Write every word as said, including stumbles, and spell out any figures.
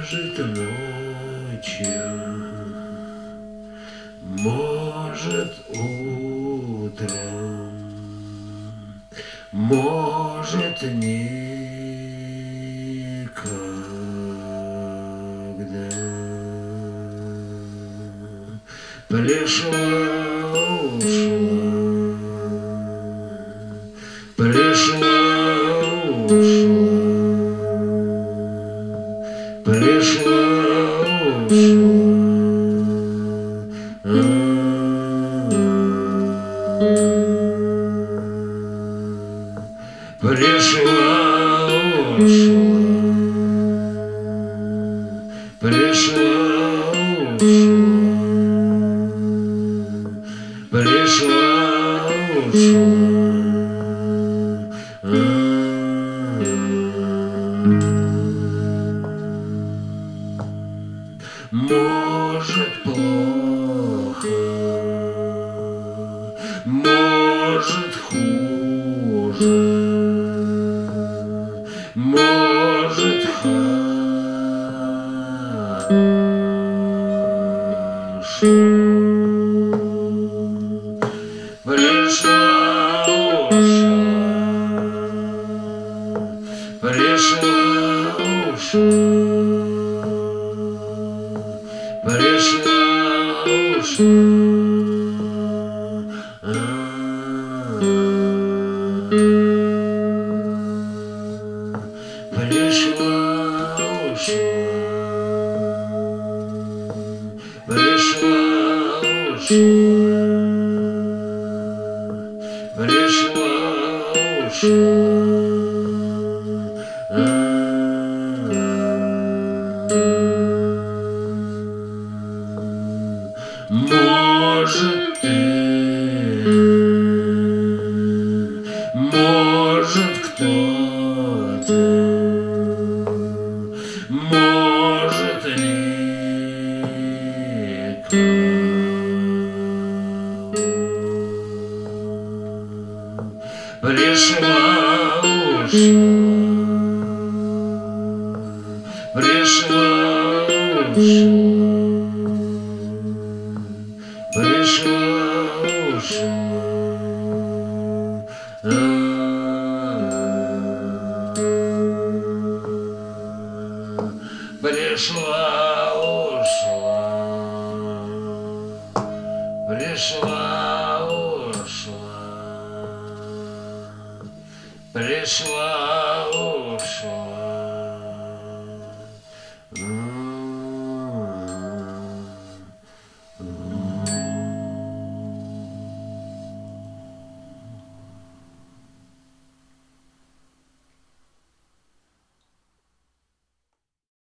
Может, ночью, может, утром, может, никогда. Пришла, ушла, пришла, ушла, пришла, ушла. Пришла, ушла, пришла, ушла, пришла, ушла. Может, плохо, может, хуже, может, хорошо. Пришла, ушла, пришла, ушла, пришла, ушла. Пришла, ушла, пришла, ушла, пришла, ушла. Может, ты, может, кто-то, может, никто. Пришла, ушла, пришла, ушла, пришла, ушла. Пришла, ушла, пришла, ушла, пришла, ушла.